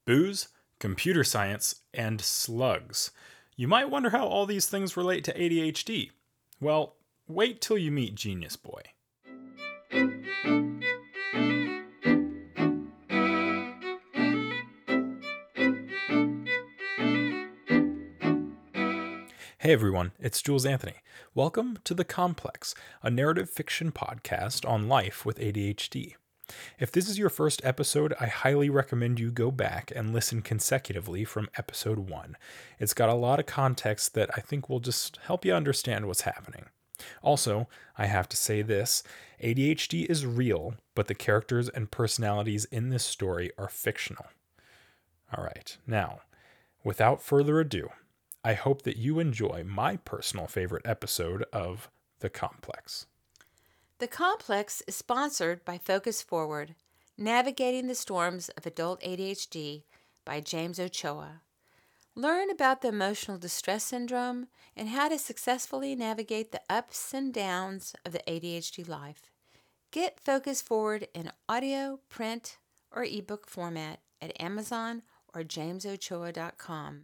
booze, computer science, and slugs. You might wonder how all these things relate to ADHD. Well, wait till you meet Genius Boy. Hey everyone, it's Jules Anthony. Welcome to The Complex, a narrative fiction podcast on life with ADHD. If this is your first episode, I highly recommend you go back and listen consecutively from episode 1. It's got a lot of context that I think will just help you understand what's happening. Also, I have to say this, ADHD is real, but the characters and personalities in this story are fictional. Alright, now, without further ado, I hope that you enjoy my personal favorite episode of The Complex. The Complex is sponsored by Focus Forward, Navigating the Storms of Adult ADHD by James Ochoa. Learn about the emotional distress syndrome and how to successfully navigate the ups and downs of the ADHD life. Get Focus Forward in audio, print, or ebook format at Amazon or jamesochoa.com.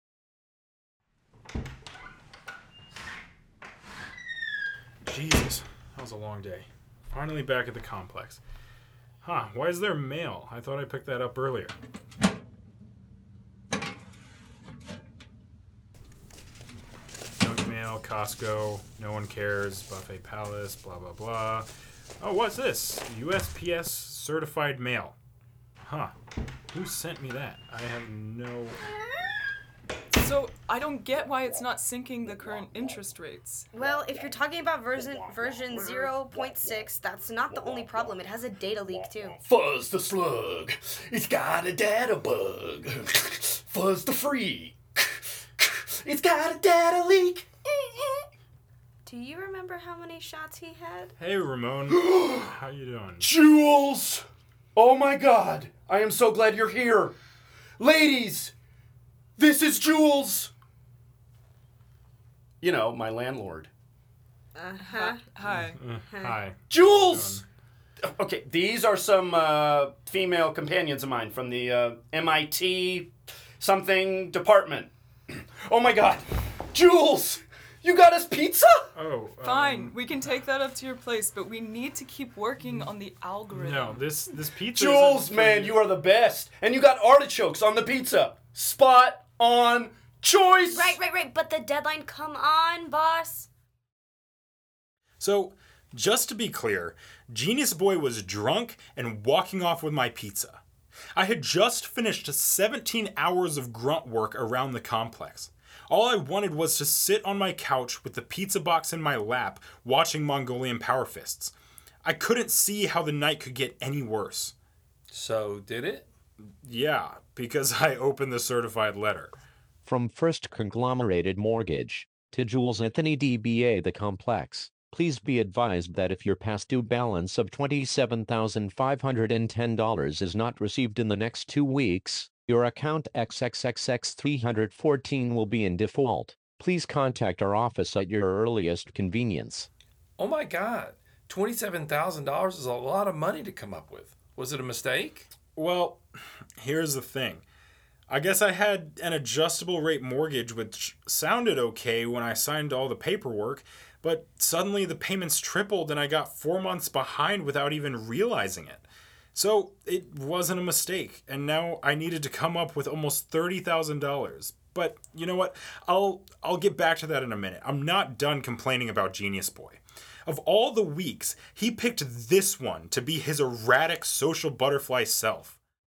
Jesus, that was a long day. Finally back at the complex. Why is there mail? I thought I picked that up earlier. Junk mail, Costco, no one cares, Buffet Palace, blah, blah, blah. Oh, what's this? USPS certified mail. Who sent me that? I have no... So, I don't get why it's not syncing the current interest rates. Well, if you're talking about version 0.6, that's not the only problem. It has a data leak, too. Fuzz the slug. It's got a data bug. Fuzz the freak. It's got a data leak. Do you remember how many shots he had? Hey, Ramon. How you doing? Jules! Oh my god. I am so glad you're here. Ladies! This is Jules! You know, my landlord. Uh-huh. Hi. Hi. Jules! Okay, these are some female companions of mine from the MIT something department. Oh my god. Jules! You got us pizza? Oh, Fine, we can take that up to your place, but we need to keep working on the algorithm. No, this pizza Jules, isn't man, you are the best. And you got artichokes on the pizza. Spot on choice. Right. But the deadline, come on, boss. So, just to be clear, Genius Boy was drunk and walking off with my pizza. I had just finished 17 hours of grunt work around the complex. All I wanted was to sit on my couch with the pizza box in my lap, watching Mongolian Power Fists. I couldn't see how the night could get any worse. So, did it? Yeah, because I opened the certified letter. From First Conglomerated Mortgage to Jules Anthony DBA The Complex, please be advised that if your past due balance of $27,510 is not received in the next 2 weeks, your account XXXX314 will be in default. Please contact our office at your earliest convenience. Oh my god, $27,000 is a lot of money to come up with. Was it a mistake? Well, here's the thing. I guess I had an adjustable rate mortgage, which sounded okay when I signed all the paperwork, but suddenly the payments tripled and I got 4 months behind without even realizing it. So it wasn't a mistake, and now I needed to come up with almost $30,000. But you know what? I'll get back to that in a minute. I'm not done complaining about Genius Boy. Of all the weeks, he picked this one to be his erratic social butterfly self.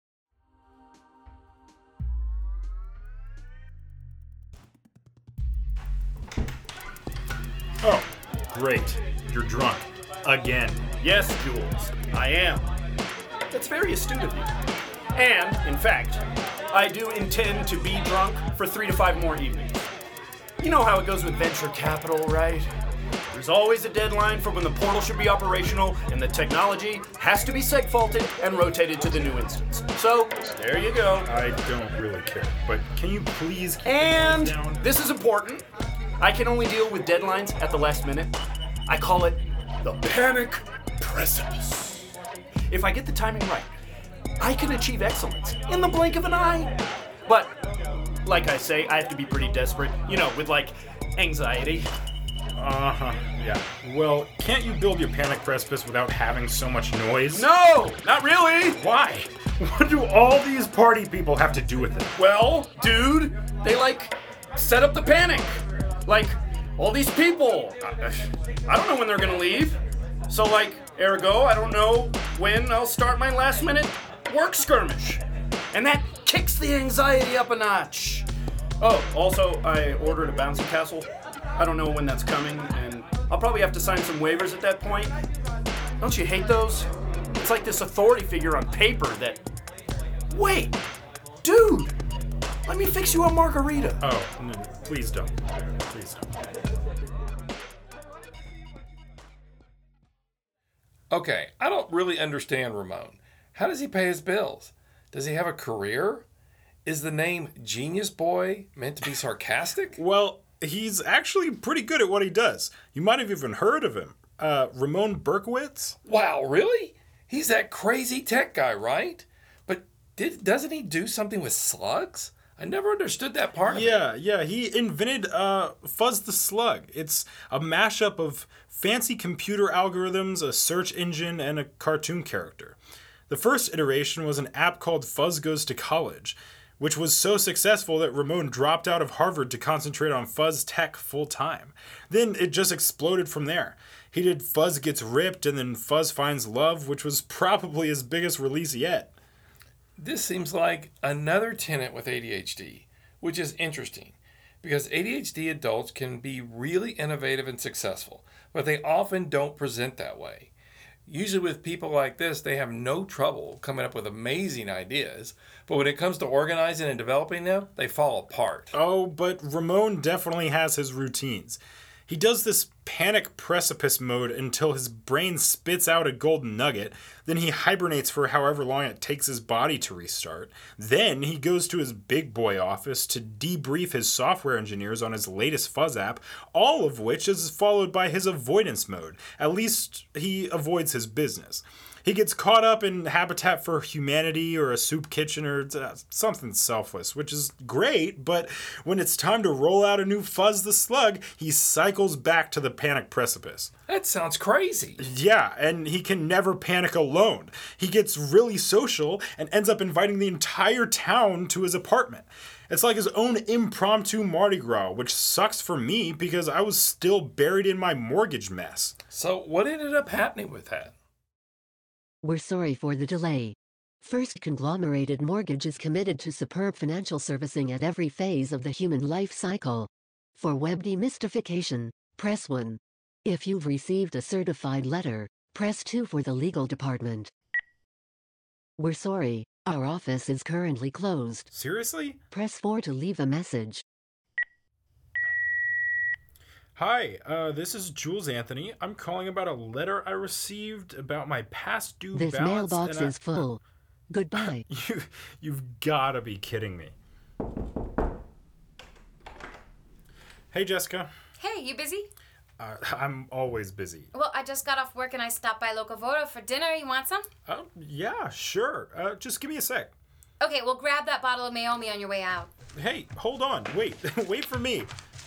Oh, great. You're drunk. Again. Yes, Jules, I am. That's very astute of you. And, in fact, I do intend to be drunk for 3 to 5 more evenings. You know how it goes with venture capital, right? There's always a deadline for when the portal should be operational, and the technology has to be segfaulted and rotated to the new instance. So, there you go. I don't really care, but can you please keep And the noise down? this is important. I can only deal with deadlines at the last minute. I call it the panic precipice. If I get the timing right, I can achieve excellence in the blink of an eye. But, like I say, I have to be pretty desperate, with anxiety. Yeah. Well, can't you build your panic precipice without having so much noise? No, not really. Why? What do all these party people have to do with it? Well, dude, they set up the panic. All these people. I don't know when they're gonna leave. So ergo, I don't know when I'll start my last minute work skirmish. And that kicks the anxiety up a notch. Oh, also, I ordered a bouncy castle. I don't know when that's coming, and I'll probably have to sign some waivers at that point. Don't you hate those? It's like this authority figure on paper that... Wait! Dude! Let me fix you a margarita. Oh, no, please don't. Please don't. Okay, I don't really understand Ramon. How does he pay his bills? Does he have a career? Is the name Genius Boy meant to be sarcastic? Well, he's actually pretty good at what he does. You might have even heard of him. Ramon Berkowitz? Wow, really? He's that crazy tech guy, right? But doesn't he do something with slugs? I never understood that part of it. Yeah, he invented Fuzz the Slug. It's a mashup of fancy computer algorithms, a search engine, and a cartoon character. The first iteration was an app called Fuzz Goes to College, which was so successful that Ramon dropped out of Harvard to concentrate on fuzz tech full time. Then it just exploded from there. He did Fuzz Gets Ripped and then Fuzz Finds Love, which was probably his biggest release yet. This seems like another tenant with ADHD, which is interesting because ADHD adults can be really innovative and successful, but they often don't present that way. Usually with people like this, they have no trouble coming up with amazing ideas, but when it comes to organizing and developing them, they fall apart. Oh, but Ramon definitely has his routines. He does this panic precipice mode until his brain spits out a golden nugget, then he hibernates for however long it takes his body to restart. Then he goes to his big boy office to debrief his software engineers on his latest Fuzz app, all of which is followed by his avoidance mode. At least he avoids his business. He gets caught up in Habitat for Humanity or a soup kitchen or something selfless, which is great, but when it's time to roll out a new Fuzz the Slug, he cycles back to the panic precipice. That sounds crazy. Yeah, and he can never panic alone. He gets really social and ends up inviting the entire town to his apartment. It's like his own impromptu Mardi Gras, which sucks for me because I was still buried in my mortgage mess. So what ended up happening with that? We're sorry for the delay. First Conglomerated Mortgage is committed to superb financial servicing at every phase of the human life cycle. For web demystification, press 1. If you've received a certified letter, press 2 for the legal department. We're sorry, our office is currently closed. Seriously? Press 4 to leave a message. Hi, this is Jules Anthony. I'm calling about a letter I received about my past due This balance. mailbox is full. Goodbye. You've gotta be kidding me. Hey, Jessica. Hey, you busy? I'm always busy. Well, I just got off work and I stopped by Locavoto for dinner. You want some? Yeah, sure. Just give me a sec. Okay, well, grab that bottle of Mayomi on your way out. Hey, hold on. Wait. Wait for me.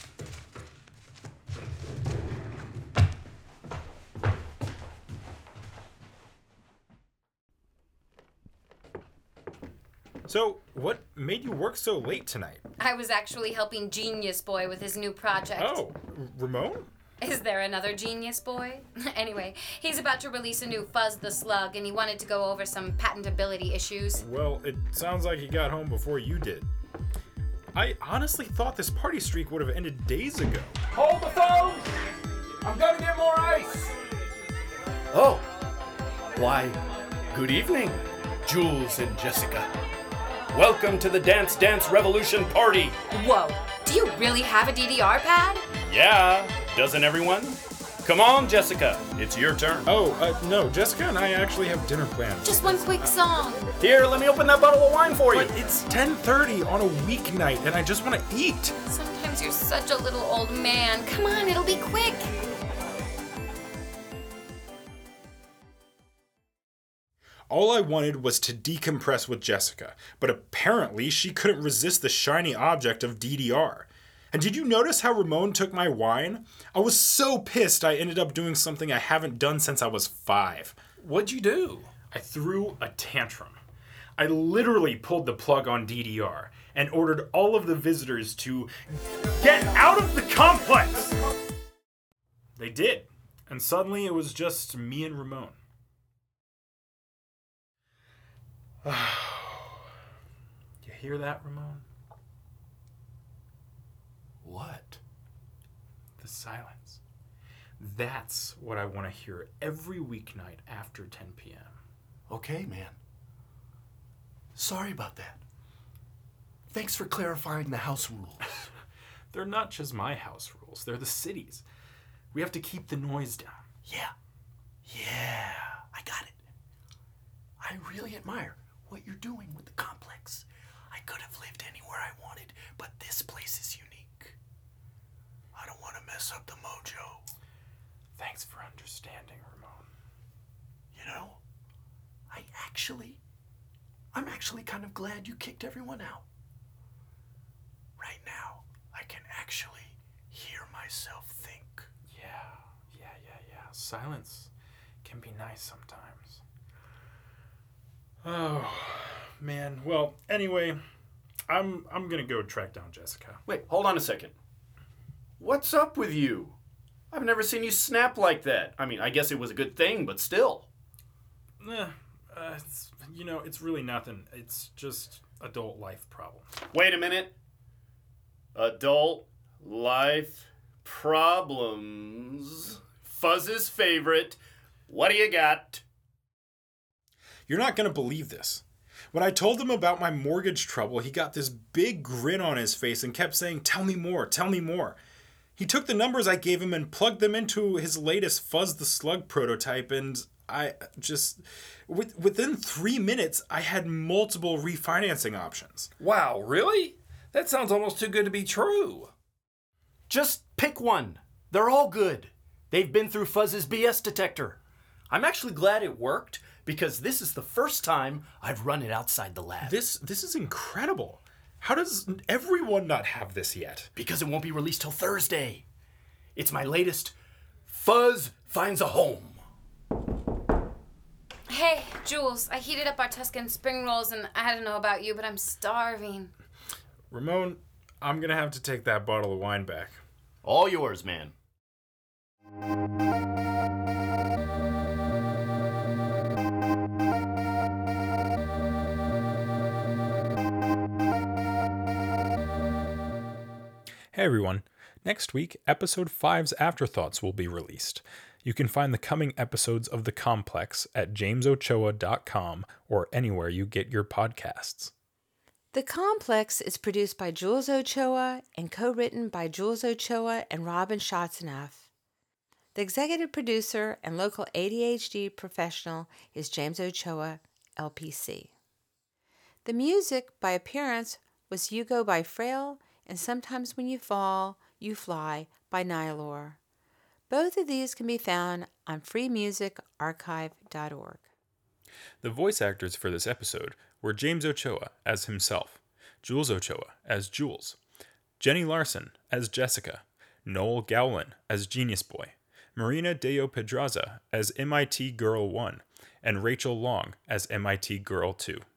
So, what made you work so late tonight? I was actually helping Genius Boy with his new project. Oh, Ramon? Is there another Genius Boy? Anyway, he's about to release a new Fuzz the Slug, and he wanted to go over some patentability issues. Well, it sounds like he got home before you did. I honestly thought this party streak would have ended days ago. Hold the phone! I'm gonna get more ice! Oh. Why, good evening, Jules and Jessica. Welcome to the Dance Dance Revolution party. Whoa, do you really have a DDR pad? Yeah, doesn't everyone? Come on, Jessica, it's your turn. No, Jessica and I actually have dinner plans. Just one quick song. Here, let me open that bottle of wine for you. But it's 10:30 on a weeknight and I just want to eat. Sometimes you're such a little old man. Come on, it'll be quick. All I wanted was to decompress with Jessica, but apparently she couldn't resist the shiny object of DDR. And did you notice how Ramon took my wine? I was so pissed I ended up doing something I haven't done since I was 5. What'd you do? I threw a tantrum. I literally pulled the plug on DDR and ordered all of the visitors to get out of the complex! They did, and suddenly it was just me and Ramon. You hear that, Ramon? What? The silence. That's what I want to hear every weeknight after 10 p.m. Okay, man. Sorry about that. Thanks for clarifying the house rules. They're not just my house rules, they're the city's. We have to keep the noise down. Yeah, I got it. I really admire what you're doing with the complex. I could have lived anywhere I wanted, but this place is unique. I don't want to mess up the mojo. Thanks for understanding, Ramon. You know, I'm actually kind of glad you kicked everyone out. Right now, I can actually hear myself think. Yeah. Silence can be nice sometimes. Oh, man. Well, anyway, I'm gonna go track down Jessica. Wait, hold on a second. What's up with you? I've never seen you snap like that. I mean, I guess it was a good thing, but still. It's really nothing. It's just adult life problems. Wait a minute. Adult life problems. Fuzz's favorite. What do you got? You're not gonna believe this. When I told him about my mortgage trouble, he got this big grin on his face and kept saying, "Tell me more, tell me more." He took the numbers I gave him and plugged them into his latest Fuzz the Slug prototype, and within 3 minutes, I had multiple refinancing options. Wow, really? That sounds almost too good to be true. Just pick one. They're all good. They've been through Fuzz's BS detector. I'm actually glad it worked because this is the first time I've run it outside the lab. This is incredible. How does everyone not have this yet? Because it won't be released till Thursday. It's my latest Fuzz Finds a Home. Hey, Jules, I heated up our Tuscan spring rolls, and I don't know about you, but I'm starving. Ramon, I'm gonna have to take that bottle of wine back. All yours, man. Hey everyone. Next week, episode 5's Afterthoughts will be released. You can find the coming episodes of The Complex at jamesochoa.com or anywhere you get your podcasts. The Complex is produced by Jules Ochoa and co-written by Jules Ochoa and Robin Schatzenoff. The executive producer and local ADHD professional is James Ochoa, LPC. The music by appearance was You Go by Frail and Sometimes When You Fall, You Fly by Nylor. Both of these can be found on freemusicarchive.org. The voice actors for this episode were James Ochoa as himself, Jules Ochoa as Jules, Jenny Larson as Jessica, Noel Gowlin as Genius Boy, Marina Deo Pedraza as MIT Girl 1, and Rachel Long as MIT Girl 2.